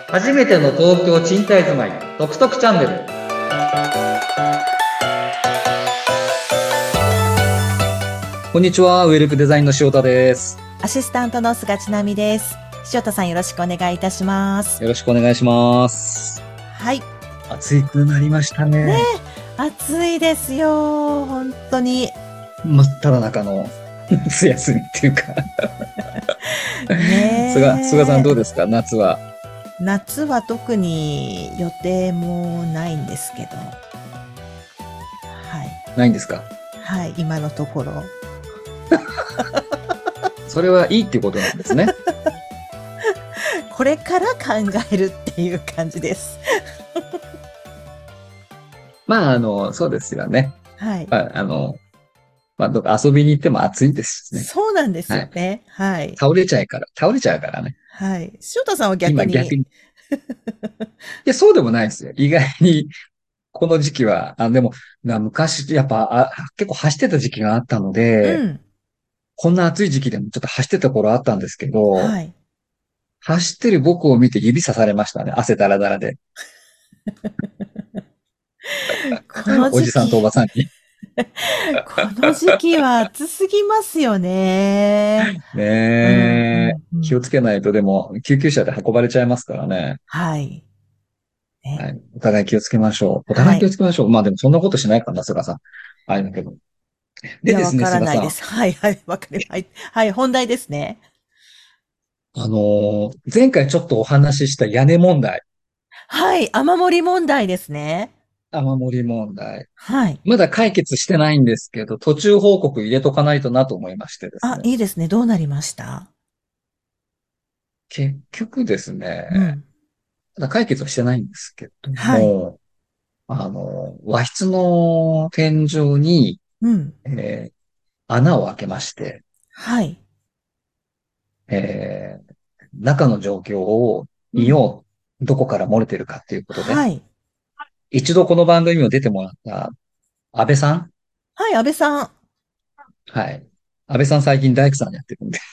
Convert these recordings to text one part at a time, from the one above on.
初めての東京賃貸住まい、トクトクチャンネル。こんにちは、ウェルクデザインの塩田です。 アシスタントの菅千奈美です。塩田さんよろしくお願いいたします。 よろしくお願いします。 はい。 暑くなりましたねね。 え、暑いですよ。本当に。 真っ只中の夏休みっていうか菅さんねえ。 どうですか、夏は。 夏は特に予定もないんですけど。はい。 ないんですか？ はい、今のところ。 それはいいっていうことなんですね。 これから考えるっていう感じです。 まあ、そうですよね。 はい。 まあ、どっか遊びに行っても暑いですしね。 そうなんですはい。 よね。はい。 倒れちゃうからね。 はい。塩田さんは逆に。 今逆に。いや、そうでもないですよ。意外に、この時期は、でも、昔、やっぱ、結構走ってた時期があったので、 うん。 こんな暑い時期でもちょっと走ってた頃あったんですけど、 はい。 走ってる僕を見て指さされましたね。汗だらだらで。 このおじさんとお時期。 ばさんに。 この時期は暑すぎますよね。うん、うねえ。 ん、うん。 気をつけないと、でも、救急車で運ばれちゃいますからね。 はい。ね。 はい。お互い気をつけましょう。お互い気をはい。 つけましょう。まあでも、そんなことしないかな、菅さん。あれだけど。 いや、 でですね、 わから菅さん。 ないです。はい、はい、わかります。はい、はい、本題ですね。 前回ちょっとお話しした屋根問題。 はい、雨漏り問題ですね。 雨漏り問題。 はい。 まだ解決してないんですけど、途中報告入れとかないとなと思いましてですあ、 ね。 いいですね。どうなりました？ 結局ですね、 うん。 まだ解決はしてないんですけどはい。 も、和室の天井に、 うん。 えー穴を開けまして、 はい。 中の状況をうん。 見よう。どこから漏れてるかっていうことで、 はい。 一度この番組にも出てもらった安倍さん。 はい、安倍さん。 はい。安倍さん最近大工さんやってるんで、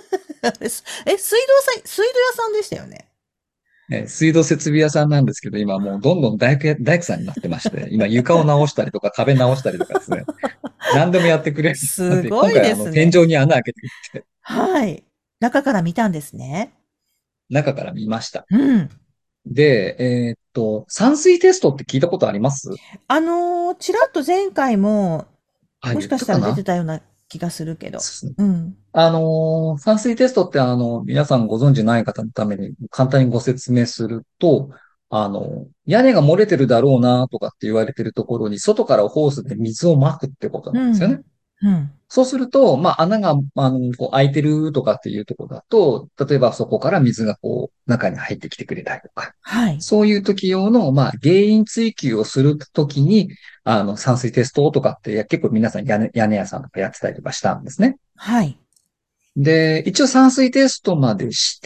水道屋さんでしたよね。 水道設備屋さんなんですけど、今もうどんどん大工さんになってまして、今床を直したりとか壁直したりとかですね、何でもやってくれるので、 すごい今回天ですね。 井に穴開けてはい。中から見たんですね。 中から見ました。 うん。 で、散水テストって聞いたことあります？ ちらっと前回も、 あ、言っもしかしたら出てたかな。 たような気がするけど。 そうですね。 うん。 散水テストって皆さんご存知ない方のために簡単にご説明すると、屋根が漏れてるだろうなとかって言われてるところに、外からホースで水をまくってことなんですよね。 うん。うん。 そうすると、まあ、穴が、こう開いてるとかっていうところだと、例えばそこから水がこう、中に入ってきてくれたりとか、 はい。 そういう時用の、まあ、原因追求をするときに、散水テストとかって、結構皆さん屋根屋さんとかやってたりとかしたんですね。 はい。 で、一応散水テストまでして、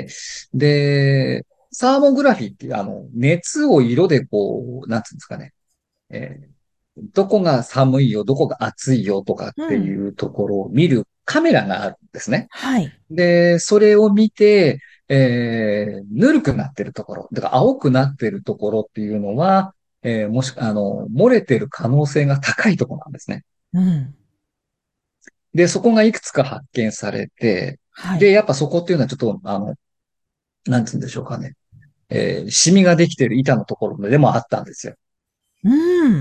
で、サーモグラフィーっていう、熱を色でこう、なんつうんですかね、えどこが寒いよ、どこが暑いよとかってうん。 いうところを見るカメラがあるんですね。 はい。 で、それを見て、ぬるくなってるところ、だから青くなってるところっていうのは、もし、漏れてる可能性が高いところなんですね。 うん。 で、そこがいくつか発見されて、で、 はい。 やっぱそこっていうのはちょっと、なんつうんでしょうかね。シミができてる板のところでもあったんですよ。 うん。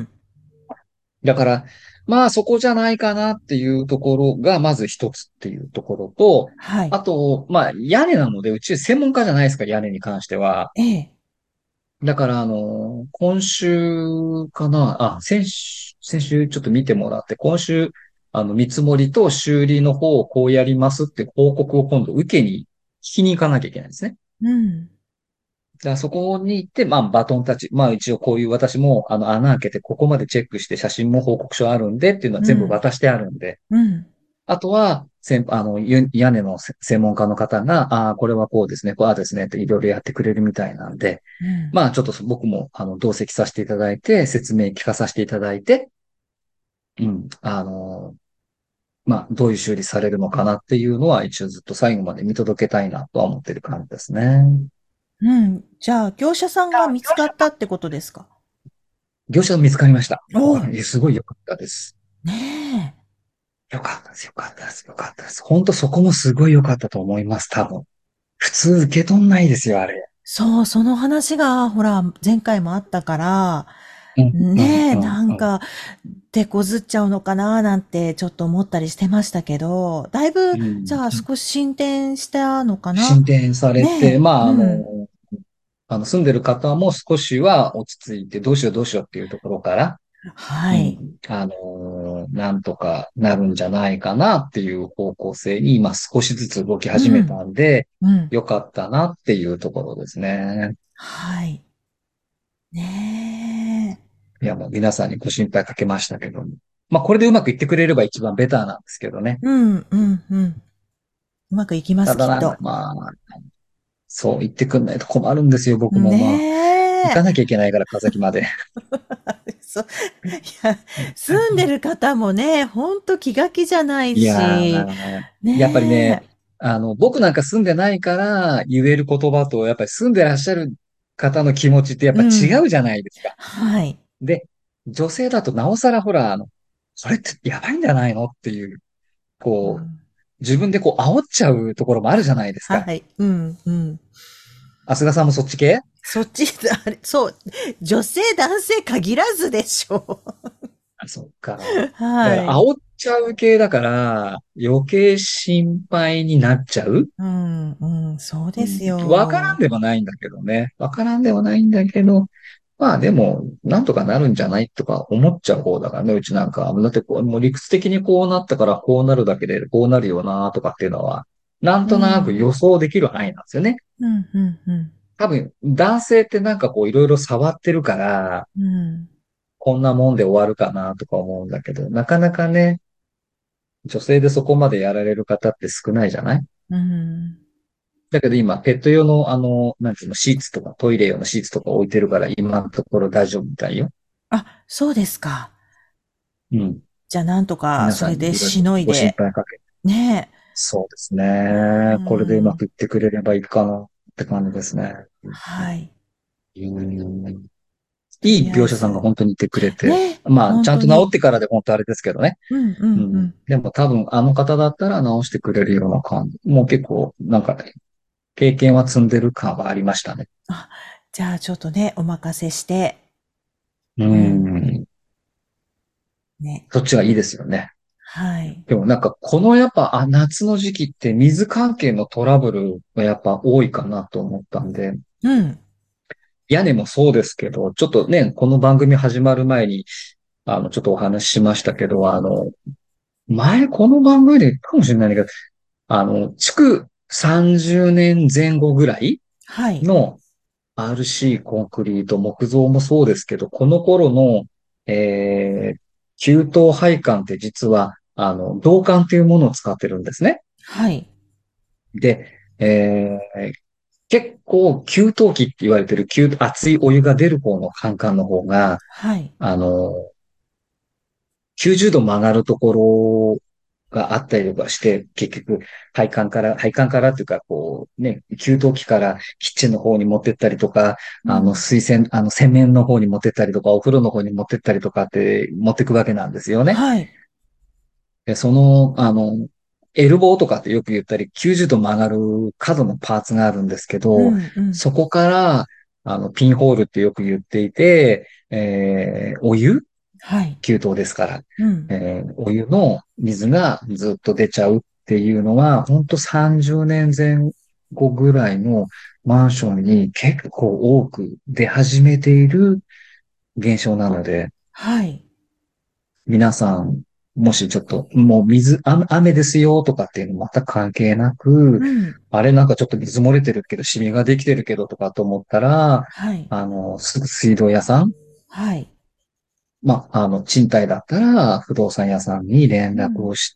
だから、まあそこじゃないかなっていうところがまず一つっていうところと、 はい。 あと、まあ屋根なのでうち専門家じゃないですか、屋根に関しては。 ええ。 だから今週かな、先週ちょっと見てもらって、今週、見積もりと修理の方をこうやりますって報告を今度受けに聞きに行かなきゃいけないんですね。 うん。 じゃあそこに行って、まあバトンタッチ。まあ一応こういう私も穴開けてここまでチェックして写真も報告書あるんでっていうのは全部うん。 渡してあるんで。 うん。 あとは、屋根の専門家の方が、ああ、これはこうですね、こうですねっていろいろやってくれるみたいなんで、 うん。 まあちょっと僕も同席させていただいて、説明聞かさせていただいて、うん、まあどういう修理されるのかなっていうのは一応ずっと最後まで見届けたいなとは思ってる感じですね。 うん。じゃあ、業者さんが見つかったってことですか？ 業者見つかりました。 おお、 すごい良かったです。 ねえ。 良かったです、良かったです、良かったです。本当そこもすごい良かったと思います、多分。普通受け取んないですよ、あれ。 そう、その話が、ほら、前回もあったから、 うん、うん、 ねえ、 うん、うん。 なんか、手こずっちゃうのかななんてちょっと思ったりしてましたけど、だいぶ、 うん、 じゃあ少し進展したのかな？ 進展されて、 ねえ、 まあ、 うん。 住んでる方も少しは落ち着いて、どうしようどうしようっていうところから、うはい。 ん、なんとかなるんじゃないかなっていう方向性に今少しずつ動き始めうん、 たんで、 うん。 よかったなっていうところですね。 はい。ねえ。 いや、もう皆さんにご心配かけましたけども。まあ、これでうまくいってくれれば一番ベターなんですけどね。 うん、うん、うん。うまくいきます、 ただなんか、 きっと。 まあ、そう言ってくんないと困るんですよ、僕もまあ。行ねえ。 かなきゃいけないから、川崎まで。 そう、いや、住んでる方もね、ほんと気が気じゃないいやし、 ー、やっぱりね、 ねえ。 僕なんか住んでないから言える言葉と、やっぱり住んでらっしゃる方の気持ちってやっぱ違うん。 うじゃないですか。 はい。 で、女性だとなおさらほら、それってやばいんじゃないのっていう、こう、 うん。 自分でこう煽っちゃうところもあるじゃないですか。 はい。うん、うん。 あすがさんもそっち系？ そっち、あれ、そう、女性、男性限らずでしょあ、そっか。 う。 だかはい。 ら煽っちゃう系だから、余計心配になっちゃう。 うん、うん、そううん。 ですわからんよ。 でもないんだけどね。わからんでもないんだけど、まあでも、なんとかなるんじゃないとか思っちゃう方だからね、うちなんか。だってこう、もう理屈的にこうなったからこうなるだけでこうなるよなとかっていうのは、なんうとなくん、 予想できる範囲なんですよね。 うん、うん、うん。 多分、男性ってなんかこういろいろ触ってるから、 うん、 こんなもんで終わるかなとか思うんだけど、なかなかね、女性でそこまでやられる方って少ないじゃない？ うん。 だけど今、ペット用のなんていうの、シーツとか、トイレ用のシーツとか置いてるから、今のところ大丈夫みたいよ。 あ、そうですか。 うん。 じゃあ、なんとか、 皆さんそれでしにいろいろご心のいで。 配かけて。 ねそうですえ。うね。これでうまん。 くいってくれればいいかなって感じですね。 はい。 うん。 とりいい描写さんがあえず。 本当にいてくれて。 ねえ、 まあ、ちゃんと治っ本当に。 てからで本当あれですけどね。 うん、うん、ううん。 ん。 でも多分あの方だったら治してくれるような感じ。もう結構、なんか、経験は積んでる感はありましたね。 あ、じゃあ、ちょっとね、お任せして、 ううん。 ん。 ね。 そっちがいいですよね。 はい。 でもなんか、このやっぱ、夏の時期って水関係のトラブルがやっぱ多いかなと思ったんで、 うん。 屋根もそうですけど、ちょっとね、この番組始まる前に、ちょっとお話ししましたけど、前この番組で言ったかもしれないんだけど、築30年前後ぐらいはい。 の RC コンクリート、木造もそうですけど、この頃の、給湯配管って実は、銅管っていうものを使ってるんですね。 はい。 で、結構、給湯器って言われてる熱いお湯が出る方のカンカンの方が、 はい。 あの、90度曲がるところがあったりとかして、結局、配管からっていうか、こう、ね、給湯器からキッチンの方に持ってったりとか、 うん。 水洗、洗面の方に持ってったりとか、お風呂の方に持ってったりとかって持ってくわけなんですよね。 はい。 で、エルボーとかってよく言ったり、90度曲がる角のパーツがあるんですけど、 うん、うん。 そこから、ピンホールってよく言っていて、お湯はい。 給湯ですから、 うん。 お湯の水がずっと出ちゃうっていうのは、ほんと30年前後ぐらいのマンションに結構多く出始めている現象なので、 はい。 皆さん、もしちょっと、もう雨ですよとかっていうの全く関係なく、 うん。 あれなんかちょっと水漏れてるけど、シミができてるけどとかと思ったら、 はい。 水道屋さん、 はい。 まあ、賃貸だったら不動産屋さんに連うん。 絡をして、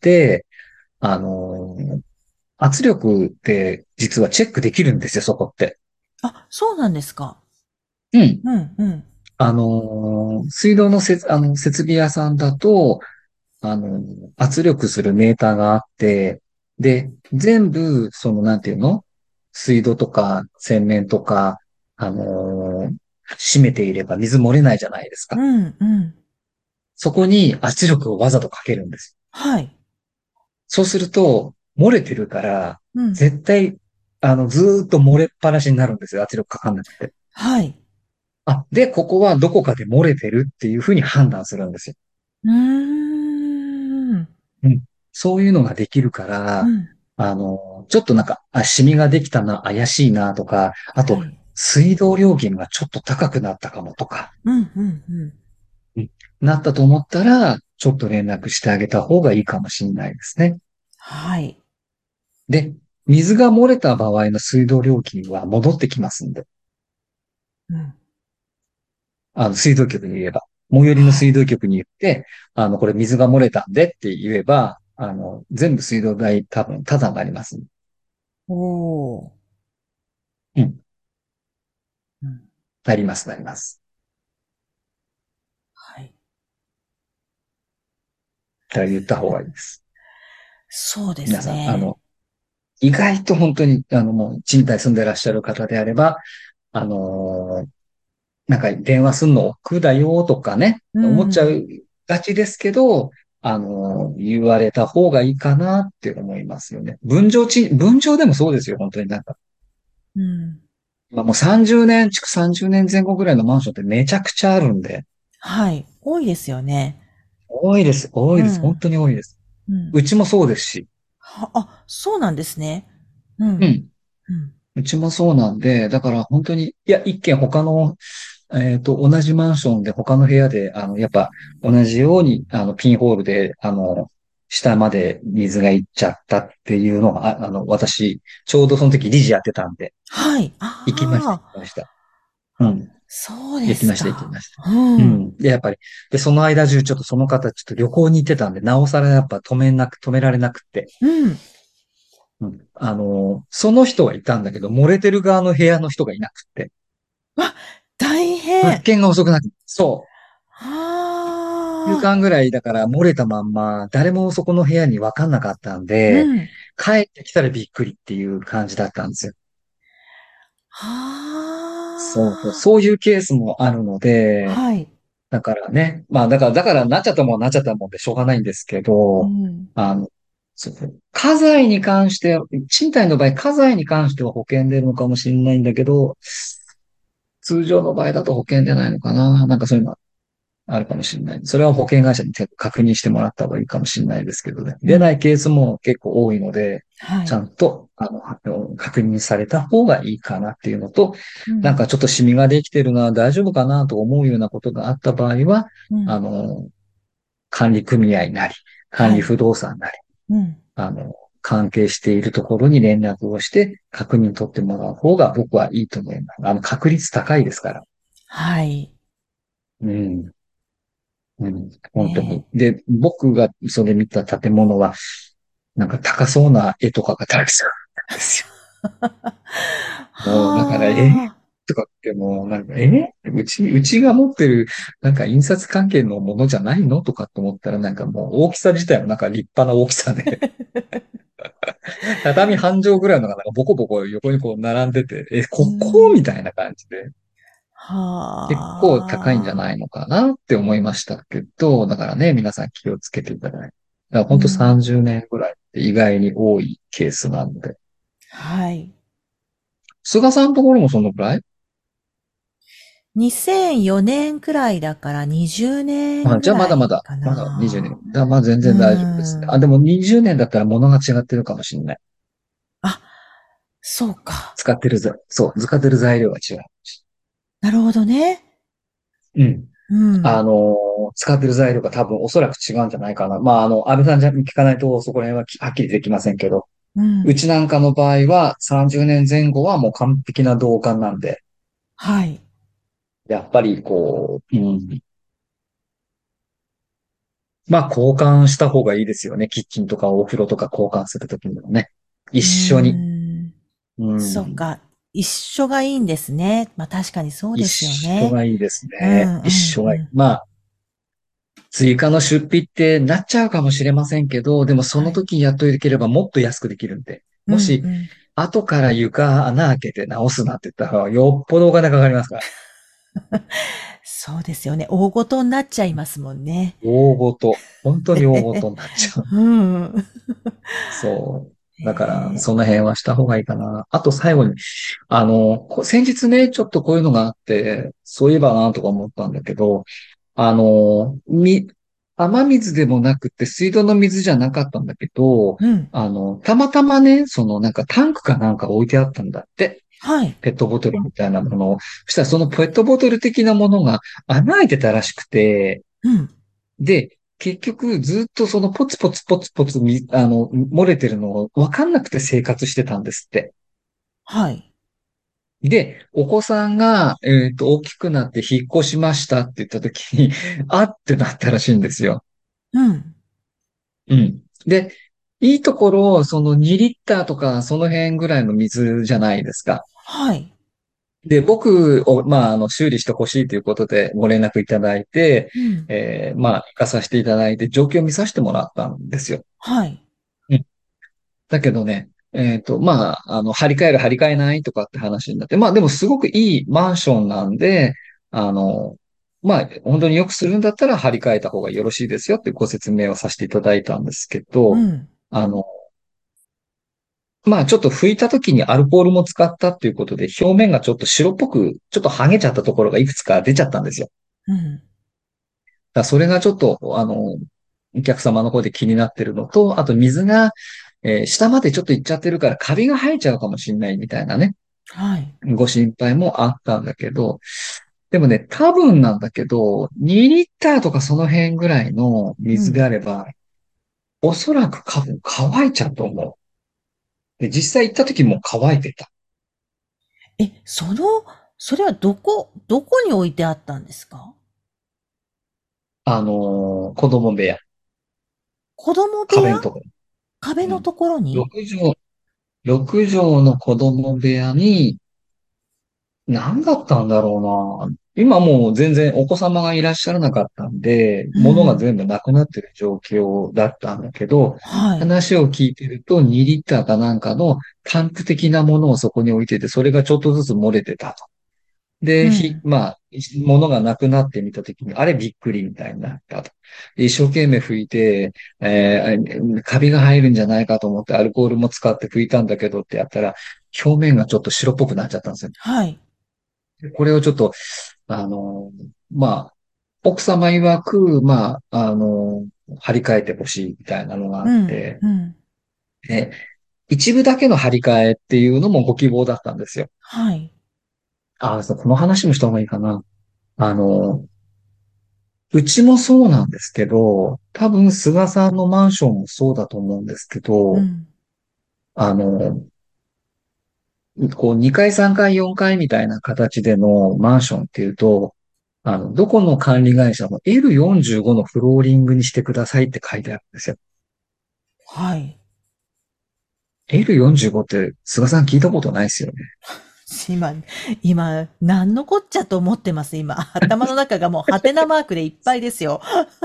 あの、圧力って実はチェックできるんですよ、そこって。 あ、そうなんですか。 うん。 うん、うん。 水道の設備屋さんだと、あの、圧力するメーターがあって、で、全部、なんていうの水道とか洗面とか、あのー閉めていれば水漏れないじゃないですか。 うん、うん。 そこに圧力をわざとかけるんです。 はい。 そうすると、漏れてるから、 うん。 絶対、ずーっと漏れっぱなしになるんですよ。圧力かかんなくて。 はい。 あ、で、ここはどこかで漏れてるっていうふうに判断するんですよ。 うーん。 うん。そういうのができるから、 うん。 ちょっとなんか、シミができたな、怪しいなとか、あと、 はい。 水道料金がちょっと高くなったかもとか、 うん、うん、うん。 うん、なったと思ったら、ちょっと連絡してあげた方がいいかもしれないですね。 はい。 で、水が漏れた場合の水道料金は戻ってきますんで、 うん。 水道局に言えば、最寄りのはい。 水道局に言って、これ水が漏れたんでって言えば、全部水道代多分タダになりますんで。 おー。 うん。 うん。 なります、なります。 はい。 だから言った方がいいです。 そうで皆さん、 すね。 意外と本当に、もう賃貸住んでらっしゃる方であれば、あのーなんか電話すんの億劫だよとかね、 う思っちゃん。 うがちですけど、言われた方がいいかなって思いますよね。分譲でもそうですよ、本当になんか。 うん。 まあ、もう30年、築30年前後ぐらいのマンションってめちゃくちゃあるんで、 はい。多いですよね。 多いです、多いです、本うん。 当に多いです。 うん。 うちもそうですし、 そうなんですね。うん。 うん。 うん。 うちもそうなんで、だから本当に、いや、一軒他の同じマンションで他の部屋で、やっぱ同じように、ピンホールで、下まで水がいっちゃったっていうのが、私、ちょうどその時理事やってたんで、 はい。 行きました、行ああ、 きました。うん。 そうで行きました、行きすか。 ました。 うん。 うん。で、やっぱり、で、その間中、ちょっとその方、ちょっと旅行に行ってたんで、なおさらやっぱ止められなくて、 うん。 うん。その人はいたんだけど、漏れてる側の部屋の人がいなくて、 わ、大変。 物件が遅くなって、そう。週ああ、 間ぐらいだから漏れたまんま、誰もそこの部屋に分かんなかったんで、 うん。 帰ってきたらびっくりっていう感じだったんですよ。そうそう、 あそういうケースもあるのあ、 で、 はい。 だからね、まあだからなっちゃったもんはなっちゃったもんでしょうがないんですけど、 うん。 あの、家財に関しては、賃貸の場合、家財に関しては保険出るのかもしれないんだけど、通常の場合だと保険出ないのかな、なんかそういうのあるかもしれない。それは保険会社に確認してもらった方がいいかもしれないですけどね。出ないうん。 ケースも結構多いので、 はい。 ちゃんと、確認された方がいいかなっていうのと、 うん。 なんかちょっとシミができてるな、大丈夫かなと思うようなことがあった場合は、 うん。 あの、管理組合なり、管はい。 理不動産なり、 うん。 あの、関係しているところに連絡をして確認取ってもらう方が僕はいいと思います。確率高いですから。 はい。 うん。うん、本当に。 ねで、僕がそれ見た建物は、なんか高そうな絵とかがたくさんあったんですよ。もう、だから、 はあ。 とかってもう、なんか、うちが持ってる、なんか印刷関係のものじゃないのとかって思ったら、なんかもう大きさ自体もなんか立派な大きさで、畳半畳ぐらいのがなんかボコボコ横にこう並んでて、 うここみん。 たいな感じで、結構高いんじゃはあ。 ないのかなって思いましたけど、だからね、皆さん気をつけていただいて。だから本当うん。 30年ぐらいって意外に多いケースなので。 はい。 菅さんのところもそのくらい？ 2004年くらいだから20年じゃあぐらまだまだ、 いかまだ20年。 な。 まあ全う然大丈夫ですね。 ん。 でも20年だったら物が違ってるかもしれない。 あ、そうか。 使ってる材料が違う。 なるほどね。 うん。 うん。 使ってる材料が多分おそらく違うんじゃないかな。まあ、安倍さんじゃ聞かないとそこら辺ははっきりできませんけど、 うん。 うちなんかの場合は30年前後はもう完璧な銅管なんで、 はい。 やっぱりまあ交換した方がいいですよね。キッチンとかお風呂とか交換するときにもね。一うー緒に。 ん。 うん。 そうか。一緒がいいんですね。まあ確かにそう一ですよね。 緒がいいですね。 うん、うん、 一緒がいい。 うん。 まあ、追加の出費ってなっちゃうかもしれませんけど、でもそのはい。 時にやっといてければもっと安くできるんで。 うん、 もし、 うん。 後から床穴開けて直すなって言ったら、よっぽどお金かかりますから。 そうですよね。大ごとになっちゃいますもんね。 大ごと。本当に大ごとになっちゃう。 うん。 そう。だから、 ええ、 その辺はした方がいいかな。あと最後に、先日ね、ちょっとこういうのがあって、そういえばなとか思ったんだけど、あの、み、雨水でもなくて水道の水じゃなかったんだけど、 うん。 たまたまね、そのなんかタンクかなんか置いてあったんだって。 はい。 ペットボトルみたいなものを。そしたらそのペットボトル的なものが穴開いてたらしくて、 うん。 で、結局ずっとそのポツポツポツポツ漏れてるのを分かんなくて生活してたんですって。 はい。 で、お子さんが、大きくなって引っ越しましたって言った時に、あってなったらしいんですよ。 うん。 うん。で、いいところ、その2リッターとかその辺ぐらいの水じゃないですか。 はい。 で、僕を、修理してほしいということでご連絡いただいて、 うん。 行かさせていただいて、状況を見させてもらったんですよ。 はい。 うん。だけどね、張り替える、張り替えないとかって話になって、でもすごくいいマンションなんで、あの、本当によくするんだったら張り替えた方がよろしいですよってご説明をさせていただいたんですけど、 うん。 あの、ちょっと拭いた時にアルコールも使ったっていうことで、表面がちょっと白っぽく、ちょっと剥げちゃったところがいくつか出ちゃったんですよ。 うん。 だからそれがちょっと、お客様の方で気になってるのと、あと水が、下までちょっと行っちゃってるからカビが生えちゃうかもしれないみたいなね、 はい。 ご心配もあったんだけど、でもね、多分なんだけど、2リッターとかその辺ぐらいの水でうん。 あれば、おそらく多分乾いちゃうと思う。で、実際行った時も乾いてた。 え、それはどこに置いてあったんですか？ 子供部屋、 子供部屋？ 壁のところ。 壁のうん。 ところに？ 6畳、6畳の子供部屋に、何だったんだろうな。今もう全然お子様がいらっしゃらなかったんで、 うん。 物が全部なくなってる状況だったんだけど、 はい。 話を聞いてると2リッターかなんかのタンク的なものをそこに置いてて、それがちょっとずつ漏れてたと。で、 うん。 物がなくなってみたときに、あれびっくりみたいになったと。で一生懸命拭いて、カビが入るんじゃないかと思ってアルコールも使って拭いたんだけどってやったら、表面がちょっと白っぽくなっちゃったんですよ。 はい。 これをちょっと、あの、まあ、奥様曰く、張り替えてほしいみたいなのがあっうん。 て、 うん。 で、一部だけの張り替えっていうのもご希望だったんですよ。 はい。 そうこの話もした方がいいかな。あの、うちもそうなんですけど、多分菅さんのマンションもそうだと思うんですけど、 うん。 あの、こう2階、3階、4階みたいな形でのマンションっていうと、どこの管理会社も L45 のフローリングにしてくださいって書いてあるんですよ。 はい。 L45 って菅さん聞いたことないですよね。 今、なんのこっちゃと思ってます、今。頭の中がもうハテナマークでいっぱいですよ。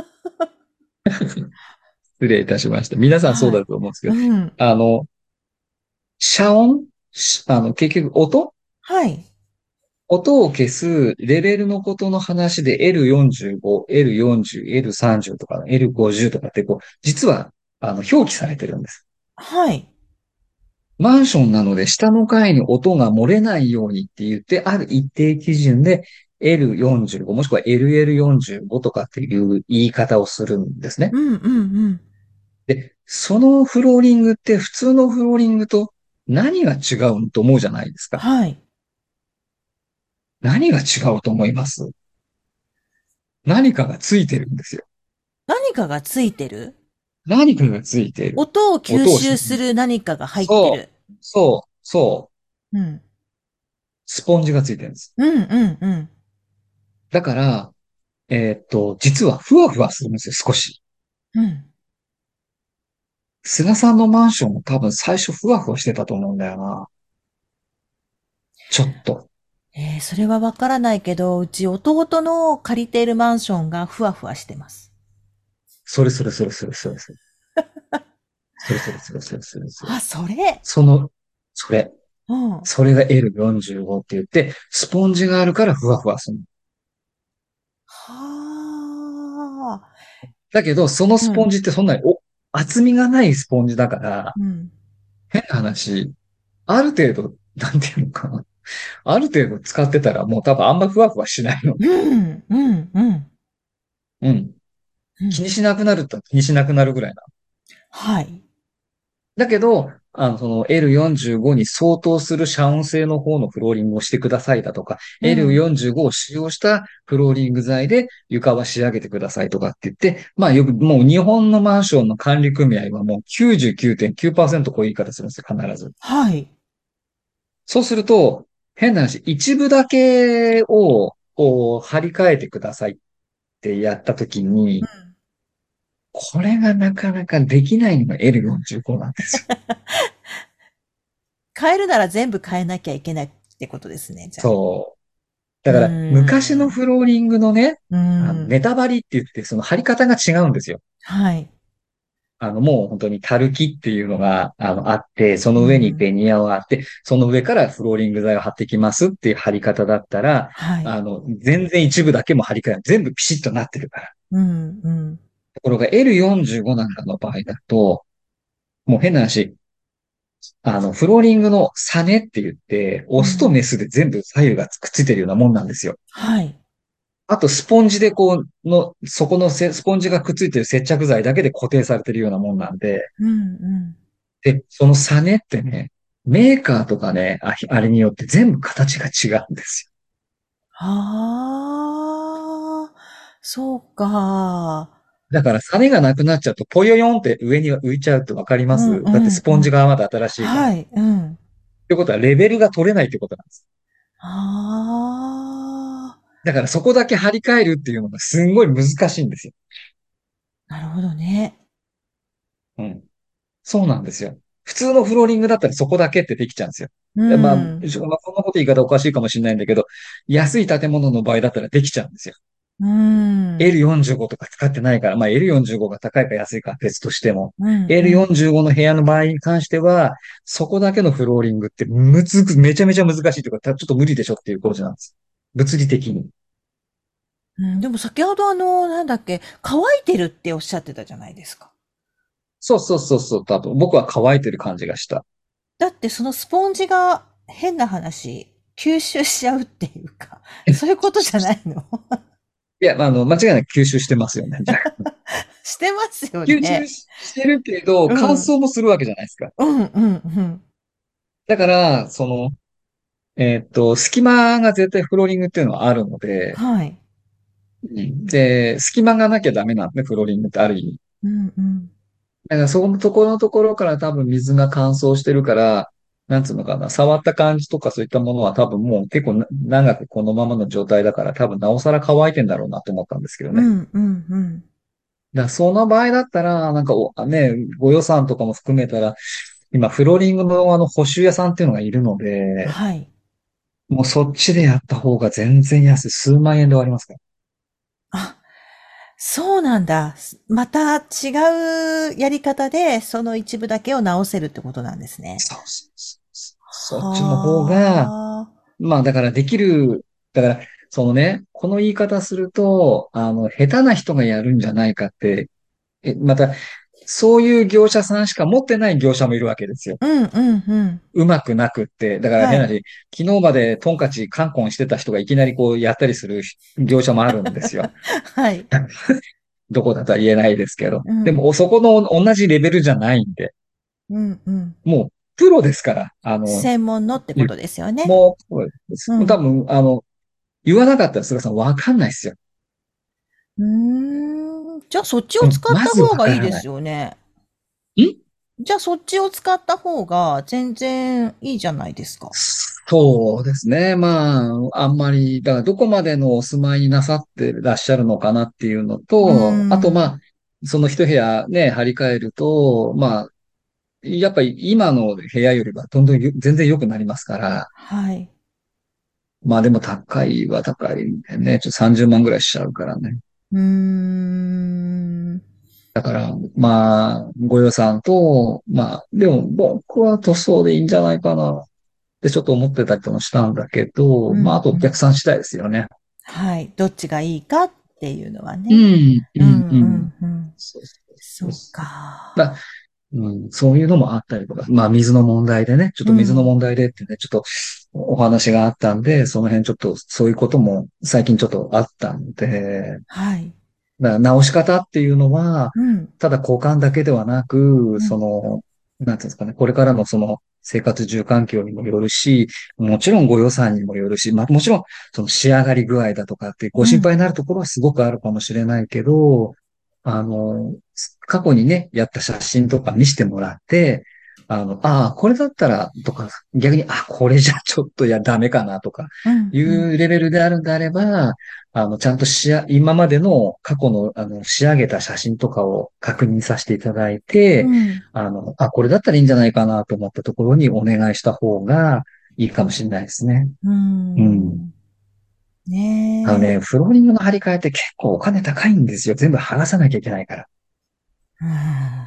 失礼いたしました。皆さんそうはい。 だと思うんですけど、 うん。 あの、遮音結局はい。 音を消すレベルのことの話で L45、L40、L30 とか L50 とかって実は、表記されてるんです。 はい。 マンションなので下の階に音が漏れないようにって言って、ある一定基準で L45 もしくは LL45 とかっていう言い方をするんですね。 うんうんうん。 で、そのフローリングって普通のフローリングと何が違うと思うじゃないですか。 はい。 何が違うと思います？何かがついてるんですよ。 何かがついてる？ 何かがついている。 音を吸音をし、 収する何かが入ってそる。 う、そう、そう、 うん。 スポンジがついてるんです。 うんうんうん。 だから、実はふわふわするんですよ、少し。 うん。 菅さんのマンションも多分最初ふわふわしてたと思うんだよな。ちょっと。 それはわからないけど、うち弟の借りているマンションがふわふわしてます。 それそれそれそれそれそれ。それそれそれそれそれそれ。 あ、それ。 それ。 うん。 それが L45 って言って、スポンジがあるからふわふわする。 はあ。 だけど、そのうん。 スポンジってそんなに厚みがないスポンジだから、 うん。 変な話、ある程度、なんていうのかな。ある程度使ってたらもう多分あんまふわふわしないのうで、 ん。うん。うん。 うん。 うん。 気にしなくなると気にしなくなるぐらいな。 はい。 だけど、その L45 に相当する遮音性の方のフローリングをしてくださいだとか、 うん。 L45 を使用したフローリング材で床は仕上げてくださいとかって言って、まあよくもう日本のマンションの管理組合はもう99.9%こういう言い方するんですよ、必ず。 はい。 そうすると、変な話、一部だけをこう張り替えてくださいってやったときに、 うん。 これがなかなかできないのが L45 なんですよ。 変えるなら全部変えなきゃいけないってことですね、じゃあ。 そう。だうーから、昔のん。 フローリングのね、 うーん。 ネタ張りって言って、その張り方が違うんですよ。 はい。 もう本当にタルキっていうのが、あって、その上にうん。 ベニヤをあって、その上からフローリング材を貼ってきますっていう貼り方だったら、 はい。 全然一部だけも張り替えない。全部ピシッとなってるから。 うん、うん。 ところが L45 なんかの場合だと、もう変な話、フローリングのサネって言って、オスとうん。 メスで全部左右がくっついてるようなもんなんですよ。 はい。 あと、スポンジでそこのスポンジがくっついてる接着剤だけで固定されてるようなもんなんで、 うん、うん。 で、そのサネってね、メーカーとかね、あれによって全部形が違うんですああ、そうか。 よ。だから、サネがなくなっちゃうと、ぽよよんって上に浮いちゃうってわかりまうん、 す？だってうん、うん。 スポンジがまだ新しいから。っはい、うん。 てことは、レベルが取れないってことなんです。 ああ、 だから、そこだけ張り替えるっていうのがすんごい難しいんですよ。 なるほどね。 うん。そうなんですよ。普通のフローリングだったらそこだけってできちゃうんですよ。 うまあ、 ん、 こんなこと言い方おかしいかもしれないんだけど、安い建物の場合だったらできちゃうんですよ。 うん、 L45 とか使ってないから、まあ L45 が高いか安いかは別としても、 うん、うん。 L45 の部屋の場合に関しては、そこだけのフローリングってめちゃめちゃ難しいというか、ちょっと無理でしょっていう工事なんです。物理的に。 うん、でも先ほどなんだっけ、乾いてるっておっしゃってたじゃないですか。 そうそうそうそう、多分僕は乾いてる感じがした。 だってそのスポンジが変な話、吸収しちゃうっていうか、そういうことじゃないの？ いや、間違いなく吸収してますよね。 してますよ吸収ね。 してるけど、乾うん。 燥もするわけじゃないですか。 うん、うん、うん。 だから、隙間が絶対フローリングっていうのはあるので、 はい。 うんで、隙間がなきゃダメなんで、フローリングってある意味。 うん、うん。 だからそこのところから多分水が乾燥してるから、なんつうのかな、触った感じとかそういったものは多分もう結構長くこのままの状態だから多分なおさら乾いてんだろうなと思ったんですけどね。 うん、うん、うん。 だからその場合だったら、なんかご予算とかも含めたら、今フローリングの補修屋さんっていうのがいるので、 はい。 もうそっちでやった方が全然安い。数万円で終わりますから。 あ、そうなんだ。また違うやり方で、その一部だけを直せるってことなんですね。 そうそうそうそう。そっちの方が、 はあ。 まあだからだから、そのね、この言い方すると、下手な人がやるんじゃないかって、また、そういう業者さんしか持ってない業者もいるわけですよ。 うん、うん、うん。 うまくなくって。だからはい。 変な話、昨日までトンカチカンコンしてた人がいきなりこうやったりする業者もあるんですよ。 はい。 どこだとは言えないですけど。 うん、 でも、そこの同じレベルじゃないんで、 うん、うん。 もう、プロですから、 専門のってことですよね。 もう、多うん。 分、言わなかったら菅さんわかんないですよ。 うーん。じゃあそっちをうん、 使ったまずわ方がいいでからない。 すよね。 んじゃあそっちを使った方が全然いいじゃないですか。 そうですね。まあ、あんまり、だからどこまでのお住まいになさってらっしゃるのかなっていうのうーと、あとまん。 あ、その一部屋ね、張り替えると、まあ、やっぱり今の部屋よりはどんどん全然良くなりますから、 はい。 まあでも高いは高いんでね、ちょっと30万ぐらいしちゃうからね。 うーん。 だから、まあ、ご予算と、まあ、でも僕は塗装でいいんじゃないかなってちょっと思ってたりもしたんだけど、まあ、あうん、 とお客うん。 さん次第ですよね。 はい。どっちがいいかっていうのはね。 うん、ううん、 ん、うん。 うん、うん。 そうそうそうそうそう。 か。 だうん、そういうのもあったりとか、まあ水の問題でね、ちょっと水のうん。 問題でってね、ちょっとお話があったんで、その辺ちょっとそういうことも最近ちょっとあったんで、 はい。 だから直し方っていうのは、 うん、 ただ交換だけではなく、 うん、 なんていうんですかね、これからのその生活住環境にもよるし、もちろんご予算にもよるし、まあもちろんその仕上がり具合だとかってごうん、 心配になるところはすごくあるかもしれないけど、あの、過去にね、やった写真とか見せてもらって、ああ、これだったら、とか、逆に、あ、これじゃちょっとダメかなとか、 うん、 いうん、 うレベルであるんであれば、ちゃんと今までの過去の、仕上げた写真とかを確認させていただいて、 うん、 これだったらいいんじゃないかなと思ったところにお願いした方がいいかもしれないですね。 ううん。 ん。ねえ。 フローリングの張り替えって結構お金高いんですよ。全部剥がさなきゃいけないから。 うん。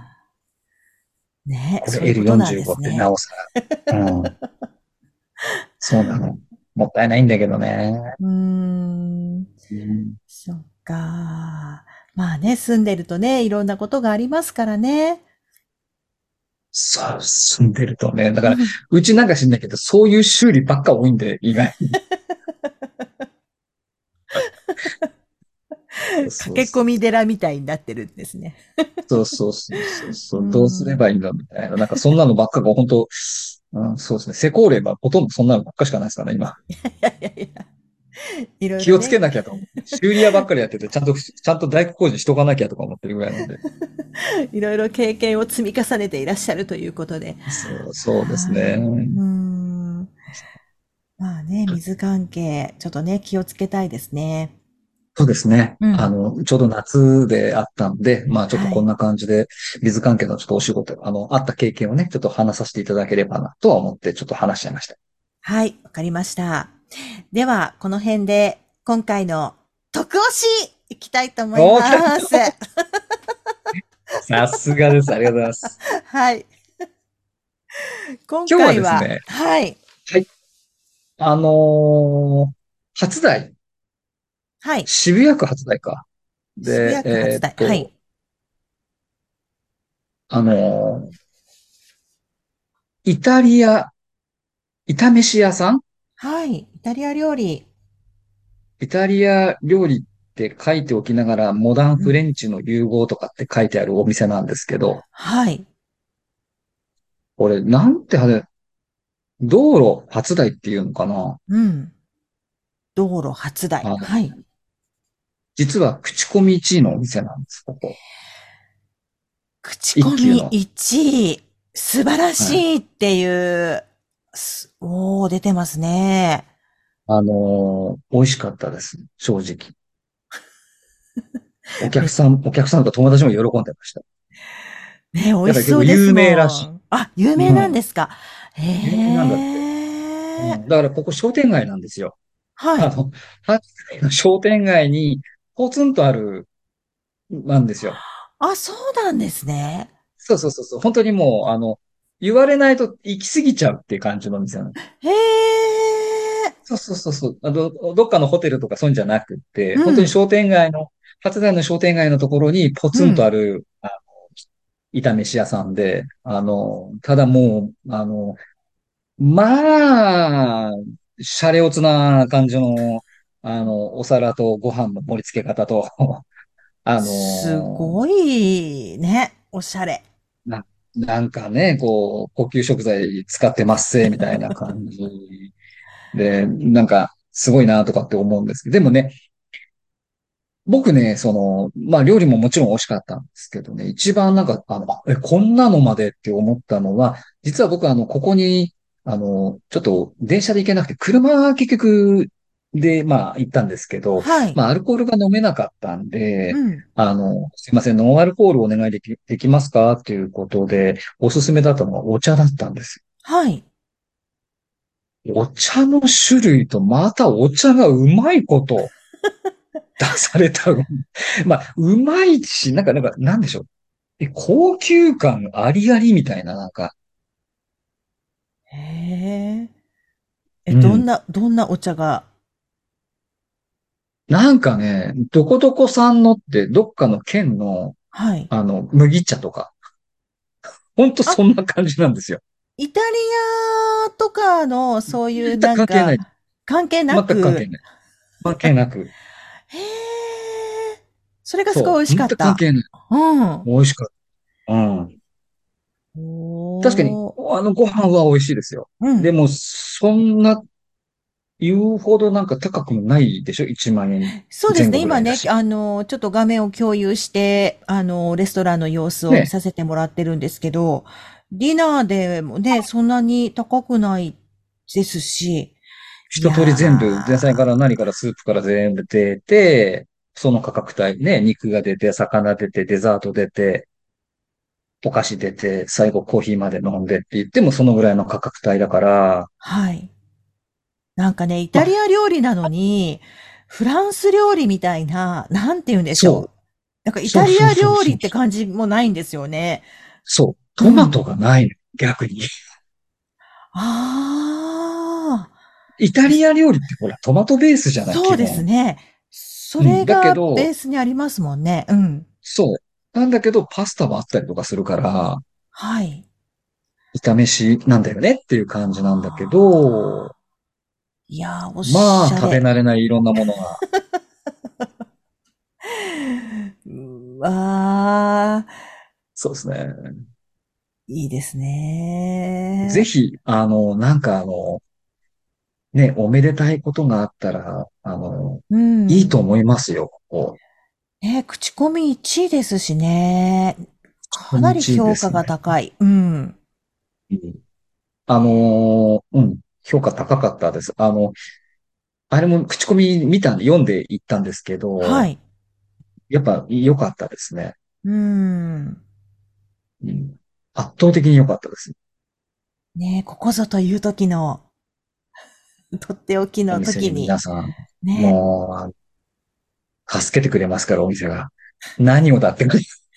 ねえ、 これそういうことなんで L45 ってすね。 なおさら。うん。そうなの。もったいないんだけどね。 うーん。 うん。 そっか。まあね、住んでるとね、いろんなことがありますからね。 そう、住んでるとね。だから、 うん。 うちなんか知んないけど、そういう修理ばっか多いんで、意外に。そうそう。 駆け込み寺みたいになってるんですね。 そうそうそうそうそうーう。どうすればいいんん。 だみたいな。なんかそんなのばっかが本当、うん、そうですね。施工例はほとんどそんなのばっかしかないですからね、今。 いやいやいや、いろい気をつろね、 けなきゃと思って。修理屋ばっかりやってて、ちゃんと大工工事しとかなきゃとか思ってるぐらいなんで。 いろいろ経験を積み重ねていらっしゃるということで。 そうですね。 うーん。まあね、水関係、ちょっとね、気をつけたいですね。 そうですね。 うん。 ちょうど夏であったんで、まあちょっとはい。 こんな感じで、水関係のちょっとお仕事、あった経験をね、ちょっと話させていただければなとは思って、ちょっと話しちゃいました。 はい、わかりました。では、この辺で、今回の特押しいきたいと思いおー、来た。 ます。 さすがです。ありがとうございます。 はい。今今日は回は、 ですね、 はい。 はい。あの初台、 はい。 渋谷区初台か。で、 渋谷区初台。はい。 あのーイタリア、炒飯屋さんはい。イタリア料理。 イタリア料理って書いておきながら、モダンうん。 フレンチの融合とかって書いてあるお店なんですけど、 はい。 これ、なんて道路初台っていうのかな。 うん。道路初台。 あの、 はい。 実は口コミ1位のお店なんです、ここ。 口コミ一級の。 1位。素晴らしはい。 いっていう、おー、出てますね。 美味しかったです。正直。お客さんと友達も喜んでました。 ね、美味しやっぱり結構有そうです名らしい。 もん。あ、有名なんうん。 ですか。へ有名なんだって。うえ。 ん。だからここ商店街なんですよ。 はい。 あの、初台の商店街にポツンとある、なんですよ。 あ、そうなんですね。 そうそうそうそう。本当にもう、言われないと行き過ぎちゃうっていう感じの店なの。 へえ。 そうそうそうそう。どっかのホテルとかそういうんじゃなくって、本当にうん、 商店街の、初台の商店街のところにポツンとうん。 ある、炒飯屋さんで、ただもう、まあ、シャレオツな感じの、お皿とご飯の盛り付け方と、あすの、 ごいね、おしゃれ。 な、なんかね、こう、高級食材使ってますせ、みたいな感じで、なんか、すごいなとかって思うんですけど、でもね、僕ね、まあ料理ももちろん美味しかったんですけどね、一番なんか、こんなのまでって思ったのは、実は僕ここに、ちょっと電車で行けなくて、車結局で、まあ行ったんですけど、 はい。 まあアルコールが飲めなかったんで、 うん。 すいません、ノンアルコールお願いできますかっていうことで、おすすめだったのがお茶だったんですはい。 よ。お茶の種類と、またお茶がうまいこと出された。まあ、うまいし、なんか、なんでしょう。 高級感ありありみたいな、なんか、 へえ。 うん。 どんなお茶が、 なんかね、どこどこさんのってどっかの県の、 はい。 麦茶とか、ほんとあ、 そんな感じなんですよ。 イタリアとかのそういう全くなんか、 関係ない。 関係な全く関係く、 ない。関係なく。 へえ。それがすごい美そう。 味しか全くった。 関係ない。 うん。 美味しかった。うん。確かに、 おー。 ご飯は美味しいですよ。 うん。 でも、そんな言うほどなんか高くもないでしょ？ 1 万円前後そうですね。今ね、 ぐらいだし。 ちょっと画面を共有して、レストランの様子を見ね。 させてもらってるんですけど、ディナーでもね、そんなに高くないですし、い一通り全部、前菜かやら何からスープから全部出て、その価格帯ね、肉が出て、魚出て、デザート出て、お菓子出て、最後コーヒーまで飲んでって言ってもそのぐらいの価格帯だから、 はい。なんかね、イタリまあ、 ア料理なのに、フランス料理みたいな、なんて言うんでしょう。 そう。 なんかイタリアそうそうそう料理ってそう。 感じもないんですよね。 そう。 うん。 トマトがないの。逆に。 ああ。 イタリア料理ってほら、トマトベースじゃない、 そうです基本。 ね。そうん。だけれがベど、 ースにありますもんね。うん。 そう。なんだけど、パスタもあったりとかするから、 はい。 炒めしなんだよねっていう感じなんだけど、 ああ。いやー、おまあ、 しゃれ。 食べ慣れないいろんなものが。 うわー、 そうですね。 いいですね。 ぜひ、なんかね、おめでたいことがあったら、 うん。 いいと思いますよ、ここ。 ね、口コミ1位ですしね。かなり 1位で評価がすね。 高い。うん。 うん。評価高かったです。あれも口コミ読んでいったんですけど、 はい。 やっぱ良かったですね。 うん。 うん、圧倒的に良かったです。 ね、ここぞという時の、とっておきのお店に時に。 皆さん、 ね。 も助けてくれますから、お店が。何をだって。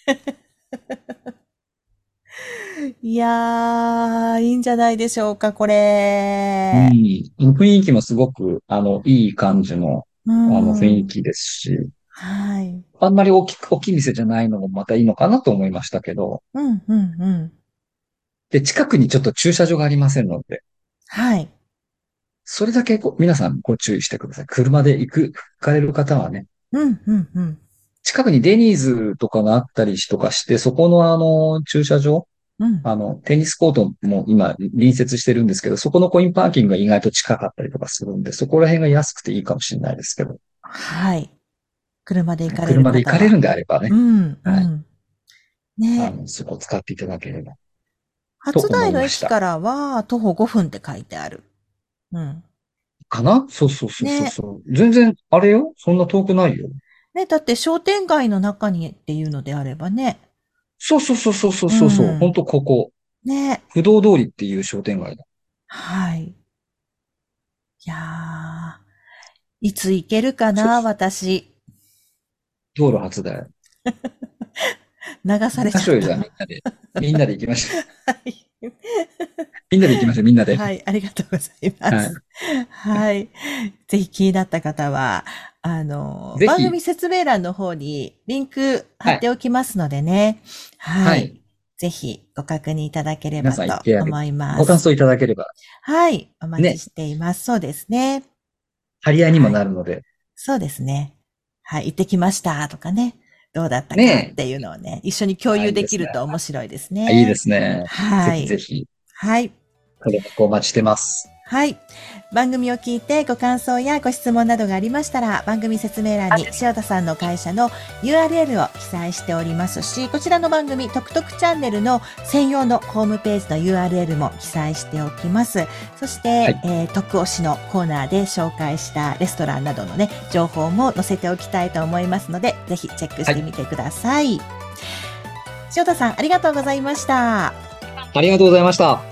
いやー、いいんじゃないでしょうか、こうれ。 ん。雰囲気もすごく、いい感じの、 う雰囲ん。 気ですし、 はい。 あんまり大きい店じゃないのもまたいいのかなと思いましたけど、 うん、うん、うん。 で、近くにちょっと駐車場がありませんので、 はい。 それだけ皆さんご注意してください。車で行かれる方はね、 うん、うん、うん。 近くにデニーズとかがあったりとかして、そこの駐車場、 うん。 テニスコートも今隣接してるんですけど、そこのコインパーキングが意外と近かったりとかするんで、そこら辺が安くていいかもしれないですけど、 はい。車で行かれる車で行方は。 かれるんであればね、 うん、うはい。 ん。ね。 そこを使っていただければと初台の思いました。 駅からは徒歩5分って書いてある。うん。 かな？そうそうそうそうね。 そう。全然、あれよ？そんな遠くないよ。 ね、だって商店街の中にっていうのであればね。 そうそうそうそうそううそうそう。本ん。 当ここ。 ね。 不動通りっていう商店街だ。 はい。いやー、いつ行けるかそう。 な、私。 道路初台。 流さ行きましょうよ、 れちゃった。 じゃあみんなで。みんなで行きましょう。 はい。 みんなで行きましょう、みんなで。 はい、ありがとうございまはい。 す。はい。ぜひ気になった方は、番ぜひ、 組説明欄の方にリンク貼はい。 っておきますのでね。はい。 はい。 ぜひご確認いただけれ皆ばとさん行って思います。 ご感想いただければ、 はい。お待ちね、 しています。そうですね。 張り合いにもはい。 なるので、 そうですね。はい。行ってきましたとかね。どうだったかっね。 ていうのをね、一緒に共あ、 有いいですね。 できると面白いですあ、いいでね。 すね。ぜはい。 ひぜひ、 はい。 ご連絡お待ちしてます。 はい。番組を聞いてご感想やご質問などがありましたら、番組説明欄に塩田さんの会社の URL を記載しておりますし、こちらの番組、トクトクチャンネルの専用のホームページの URL も記載しておきます。そして、 はい。 特推しのコーナーで紹介したレストランなどのね、情報も載せておきたいと思いますので、ぜひチェックしはい。 てみてください。塩田さん、ありがとうございました。 ありがとうございました。